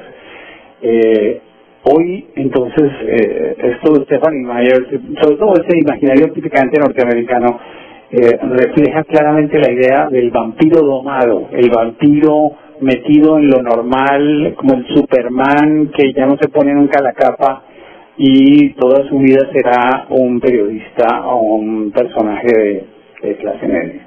Eh, hoy, entonces, eh, esto de Stephenie Meyer, sobre todo ese imaginario típicamente norteamericano, eh, refleja claramente la idea del vampiro domado, el vampiro metido en lo normal, como el Superman que ya no se pone nunca la capa y toda su vida será un periodista o un personaje de, de clase media.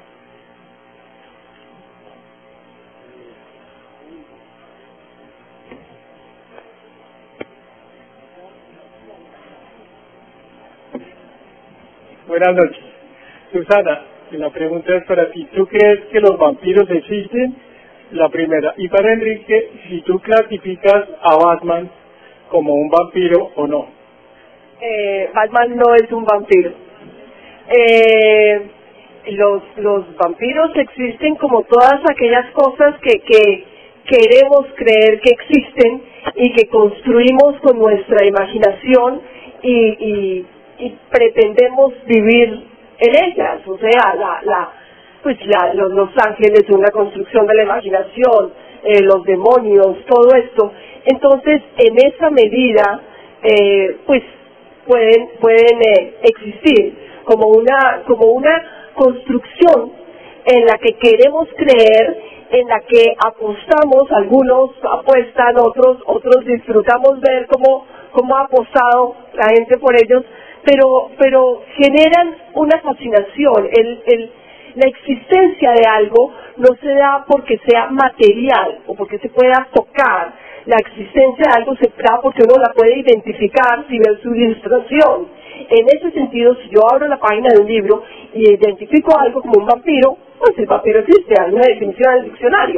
Buenas noches. Susana, la pregunta es para ti. ¿Tú crees que los vampiros existen? La primera. Y para Enrique, si tú clasificas a Batman como un vampiro o no. Eh, Batman no es un vampiro. Eh, los, los vampiros existen como todas aquellas cosas que, que queremos creer que existen y que construimos con nuestra imaginación y, y, y pretendemos vivir en ellas. O sea, la, la, pues la, los, los ángeles son una construcción de la imaginación, eh, los demonios, todo esto. Entonces, en esa medida, eh, pues pueden pueden eh, existir como una como una construcción en la que queremos creer, en la que apostamos, algunos apuestan, otros otros disfrutamos ver cómo cómo ha apostado la gente por ellos, pero pero generan una fascinación. El el la existencia de algo no se da porque sea material o porque se pueda tocar. La existencia de algo se da porque uno la puede identificar si ve su ilustración. En ese sentido, si yo abro la página de un libro y identifico algo como un vampiro, pues el vampiro existe, hay una definición en el diccionario.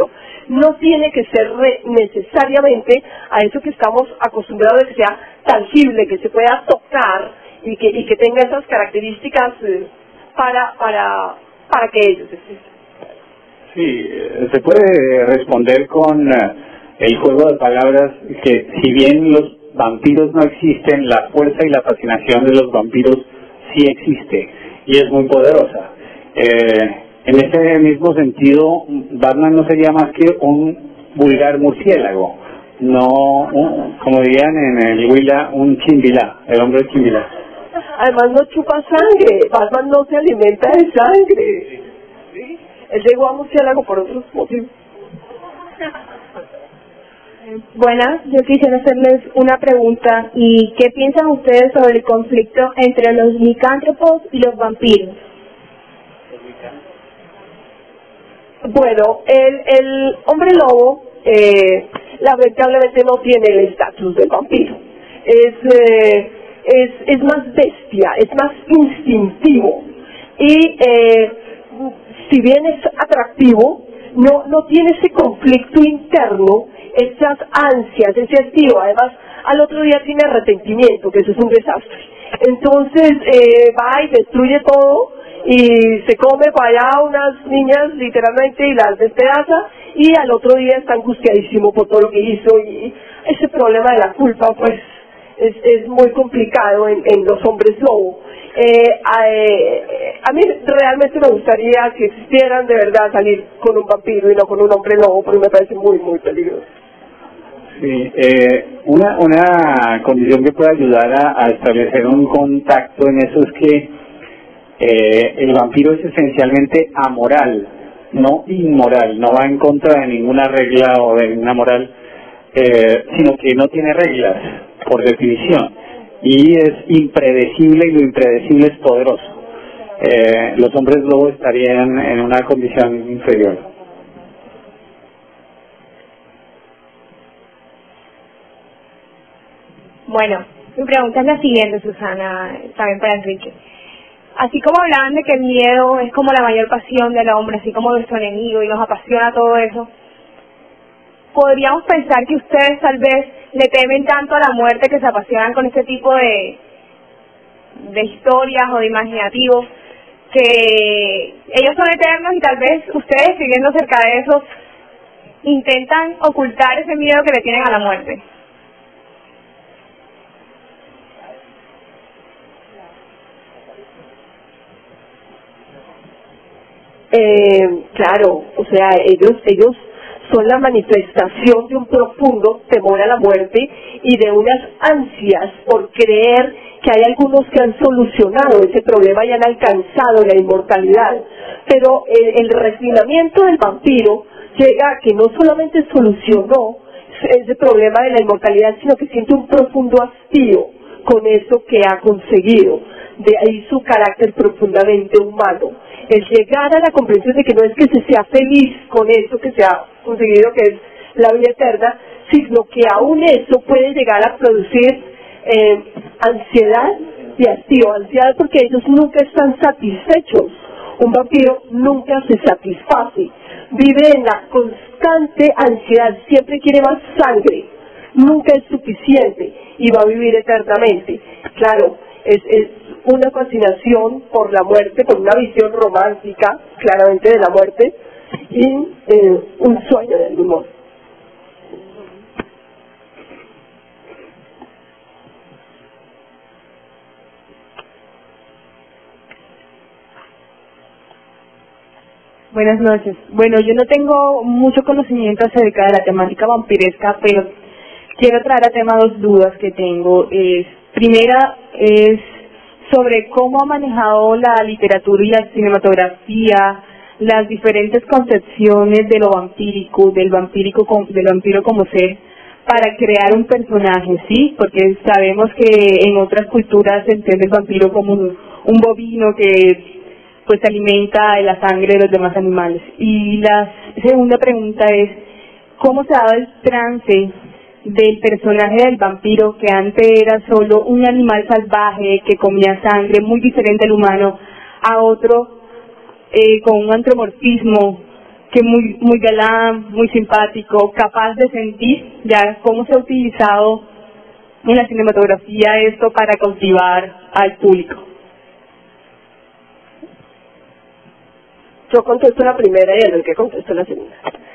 no tiene que ser re necesariamente a eso que estamos acostumbrados, de que sea tangible, que se pueda tocar y que, y que tenga esas características eh, para, para, para que ellos existan. Sí, se puede responder con uh, el juego de palabras que si bien los vampiros no existen, la fuerza y la fascinación de los vampiros sí existe y es muy poderosa. Eh, en ese mismo sentido, Batman no sería más que un vulgar murciélago, no, un, como dirían en el Huila, un chimbilá, el hombre chimbilá. Además no chupa sangre, Batman no se alimenta de sangre. ¿Sí? Él llegó a murciélago por otros motivos. Buenas, yo quisiera hacerles una pregunta. ¿Y qué piensan ustedes sobre el conflicto entre los licántropos y los vampiros? Bueno, el, el hombre lobo eh, lamentablemente no tiene el estatus del vampiro. Es, eh, es, es más bestia, es más instintivo. Y eh, si bien es atractivo, no, no tiene ese conflicto interno, esas ansias, ese hastío. Además, al otro día tiene arrepentimiento, que eso es un desastre. Entonces eh, va y destruye todo y se come para allá unas niñas literalmente y las despedaza, y al otro día está angustiadísimo por todo lo que hizo, y ese problema de la culpa pues es, es muy complicado en, en los hombres lobo. Eh, a, eh, a mí realmente me gustaría que existieran de verdad salir con un vampiro y no con un hombre lobo, porque me parece muy muy peligroso. Sí, eh, una, una condición que puede ayudar a, a establecer un contacto en eso es que eh, el vampiro es esencialmente amoral, no inmoral, no va en contra de ninguna regla o de ninguna moral, eh, sino que no tiene reglas, por definición, y es impredecible, y lo impredecible es poderoso. Eh, los hombres lobo estarían en una condición inferior. Bueno, mi pregunta es la siguiente, Susana, también para Enrique. Así como hablaban de que el miedo es como la mayor pasión del hombre, así como nuestro enemigo, y nos apasiona todo eso, podríamos pensar que ustedes tal vez le temen tanto a la muerte que se apasionan con este tipo de, de historias o de imaginativos, que ellos son eternos y tal vez ustedes, viviendo cerca de eso, intentan ocultar ese miedo que le tienen a la muerte. Eh, claro, o sea, ellos, ellos son la manifestación de un profundo temor a la muerte y de unas ansias por creer que hay algunos que han solucionado ese problema y han alcanzado la inmortalidad. Pero el, el refinamiento del vampiro llega a que no solamente solucionó ese problema de la inmortalidad, sino que siente un profundo hastío con eso que ha conseguido. De ahí su carácter profundamente humano. El llegar a la comprensión de que no es que se sea feliz con eso que se ha conseguido, que es la vida eterna, sino que aún eso puede llegar a producir eh, ansiedad y hastío. Ansiedad porque ellos nunca están satisfechos. Un vampiro nunca se satisface. Vive en la constante ansiedad, siempre quiere más sangre. Nunca es suficiente y va a vivir eternamente. Claro, es, es una fascinación por la muerte, por una visión romántica, claramente, de la muerte, y eh, un sueño de algún modo. Buenas noches. Bueno, yo no tengo mucho conocimiento acerca de la temática vampiresca, pero quiero traer a tema dos dudas que tengo. Es, primera es sobre cómo ha manejado la literatura y la cinematografía las diferentes concepciones de lo vampírico, del vampírico, del vampiro como ser, para crear un personaje, ¿sí? Porque sabemos que en otras culturas se entiende el vampiro como un, un bovino que pues se alimenta de la sangre de los demás animales. Y la segunda pregunta es, ¿cómo se ha dado el trance del personaje del vampiro, que antes era solo un animal salvaje que comía sangre, muy diferente al humano, a otro eh, con un antropomorfismo que muy, muy galán, muy simpático, capaz de sentir ya cómo se ha utilizado en la cinematografía esto para cautivar al público. Yo contesto la primera y Enrique contestó la segunda.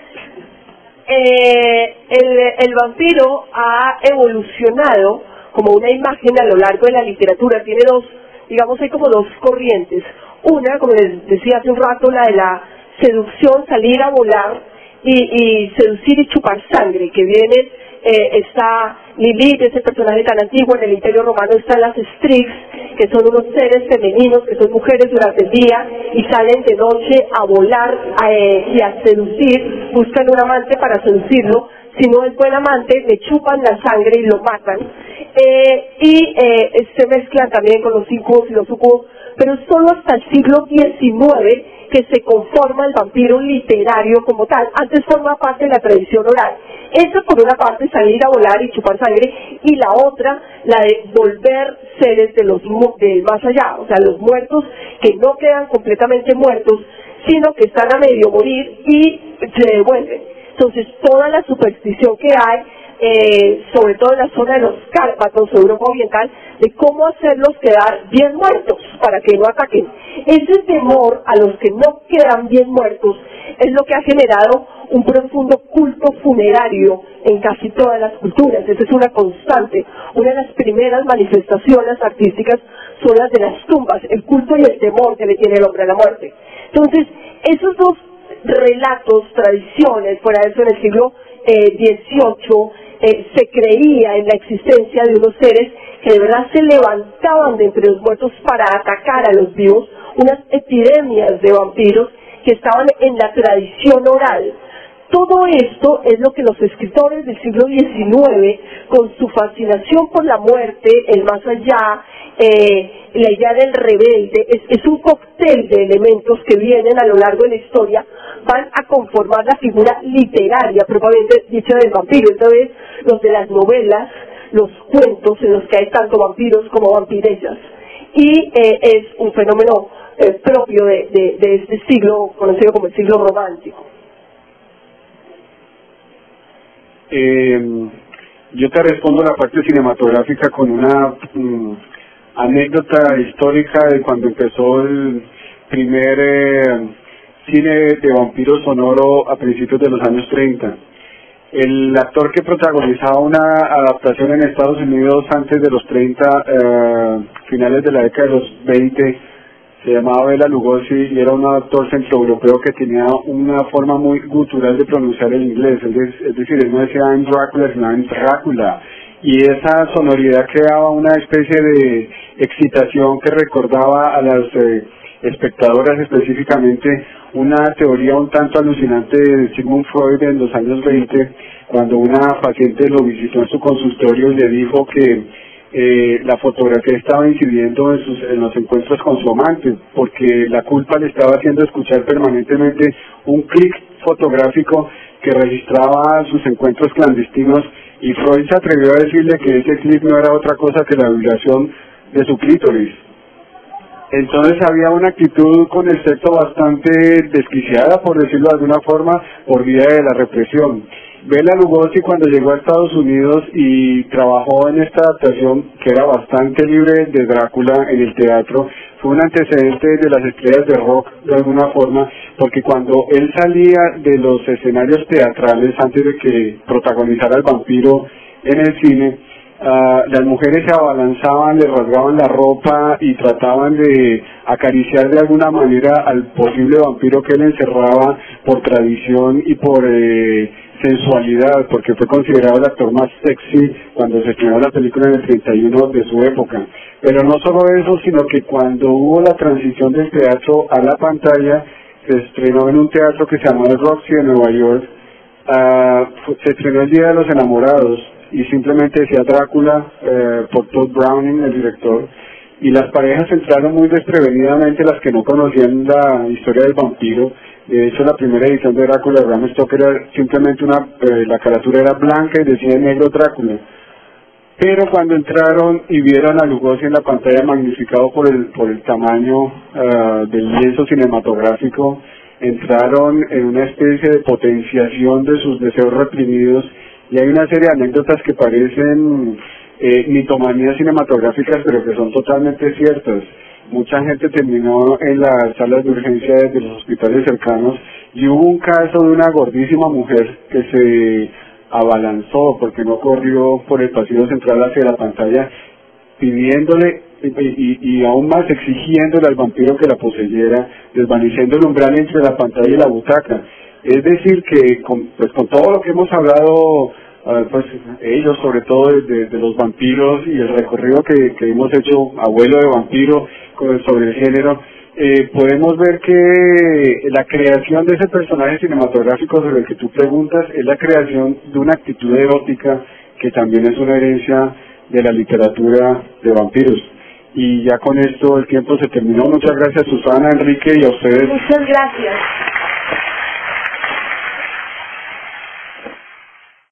Eh, el, el vampiro ha evolucionado como una imagen a lo largo de la literatura. Tiene dos, digamos, hay como dos corrientes. Una, como les decía hace un rato, la de la seducción, salir a volar y, y seducir y chupar sangre, que viene, eh, está Lilith, ese personaje tan antiguo. En el Imperio Romano están las Strix, que son unos seres femeninos, que son mujeres durante el día y salen de noche a volar eh, y a seducir, buscan un amante para seducirlo. Si no es buen amante, le chupan la sangre y lo matan. Eh, y eh, se mezclan también con los incubos y los sucubos, pero es solo hasta el siglo diecinueve que se conforma el vampiro literario como tal. Antes forma parte de la tradición oral. Eso por una parte, salir a volar y chupar sangre, y la otra, la de volver seres de los del más allá, o sea, los muertos que no quedan completamente muertos, sino que están a medio morir y se devuelven. Entonces, toda la superstición que hay, eh, sobre todo en la zona de los Cárpatos, Europa Oriental, de cómo hacerlos quedar bien muertos para que no ataquen. Ese temor a los que no quedan bien muertos es lo que ha generado un profundo culto funerario en casi todas las culturas. Esa es una constante. Una de las primeras manifestaciones artísticas son las de las tumbas, el culto y el temor que le tiene el hombre a la muerte. Entonces, esos dos relatos, tradiciones, fuera de eso en el siglo eh, dieciocho, eh, se creía en la existencia de unos seres que de verdad se levantaban de entre los muertos para atacar a los vivos, unas epidemias de vampiros que estaban en la tradición oral. Todo esto es lo que los escritores del siglo diecinueve, con su fascinación por la muerte, el más allá, eh, la idea del rebelde, es, es un cóctel de elementos que vienen a lo largo de la historia, van a conformar la figura literaria, propiamente dicha del vampiro. Entonces, los de las novelas, los cuentos en los que hay tanto vampiros como vampiresas. Y eh, es un fenómeno eh, propio de, de, de este siglo, conocido como el siglo romántico. Eh, yo te respondo la parte cinematográfica con una mm, anécdota histórica de cuando empezó el primer eh, cine de vampiro sonoro a principios de los años treinta. El actor que protagonizaba una adaptación en Estados Unidos antes de los treinta, eh, finales de la década de los veinte, se llamaba Bela Lugosi y era un actor centroeuropeo que tenía una forma muy gutural de pronunciar el inglés, es decir, él no decía I'm Drácula, sino I'm Drácula, y esa sonoridad creaba una especie de excitación que recordaba a las eh, espectadoras específicamente una teoría un tanto alucinante de Sigmund Freud en los años veinte, cuando una paciente lo visitó en su consultorio y le dijo que Eh, la fotografía estaba incidiendo en, sus, en los encuentros con su amante, porque la culpa le estaba haciendo escuchar permanentemente un clic fotográfico que registraba sus encuentros clandestinos, y Freud se atrevió a decirle que ese clic no era otra cosa que la vibración de su clítoris. Entonces había una actitud con el sexo bastante desquiciada, por decirlo de alguna forma, por vía de la represión. Bela Lugosi, cuando llegó a Estados Unidos y trabajó en esta adaptación que era bastante libre de Drácula en el teatro, fue un antecedente de las estrellas de rock de alguna forma, porque cuando él salía de los escenarios teatrales antes de que protagonizara el vampiro en el cine, Uh, las mujeres se abalanzaban, le rasgaban la ropa y trataban de acariciar de alguna manera al posible vampiro que él encerraba por tradición y por eh, sensualidad, porque fue considerado el actor más sexy cuando se estrenó la película en el treinta y uno de su época. Pero no solo eso, sino que cuando hubo la transición del teatro a la pantalla, se estrenó en un teatro que se llamaba el Roxy de Nueva York, uh, se estrenó el Día de los Enamorados, y simplemente decía Drácula eh, por Todd Browning, el director, y las parejas entraron muy desprevenidamente, las que no conocían la historia del vampiro. De hecho, la primera edición de Drácula de Bram Stoker era simplemente una, eh, la carátula era blanca y decía negro Drácula. Pero cuando entraron y vieron a Lugosi en la pantalla magnificado por el por el tamaño uh, del lienzo cinematográfico, entraron en una especie de potenciación de sus deseos reprimidos, y hay una serie de anécdotas que parecen eh, mitomanías cinematográficas, pero que son totalmente ciertas. Mucha gente terminó en las salas de urgencia de los hospitales cercanos, y hubo un caso de una gordísima mujer que se abalanzó porque no corrió por el pasillo central hacia la pantalla, pidiéndole y, y, y aún más exigiéndole al vampiro que la poseyera, desvaneciendo el umbral entre la pantalla y la butaca. Es decir, que con, pues con todo lo que hemos hablado, uh, pues ellos sobre todo de, de, de los vampiros y el recorrido que, que hemos hecho, abuelo de vampiro, con, sobre el género, eh, podemos ver que la creación de ese personaje cinematográfico sobre el que tú preguntas es la creación de una actitud erótica que también es una herencia de la literatura de vampiros. Y ya con esto el tiempo se terminó. Muchas gracias, Susana, Enrique, y a ustedes. Muchas gracias.